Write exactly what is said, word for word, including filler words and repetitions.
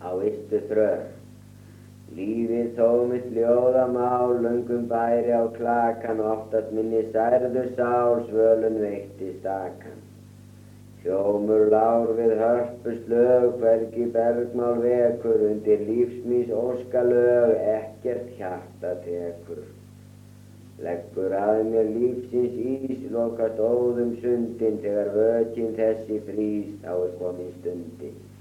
á ystu þrör. Lífið þó mitt ljóðamál, löngum bæri á klakan, oftast minni særðu sál, svölun veitti stakan. Hljómur lár við hörpuslög, hvergi bergmál vekur, undir lífsmýs óskalög, ekkert hjarta tekur. Leggur að mér lífsins ís, lokast óðum sundin, þegar vökin þessi frýs, þá er komin stundin.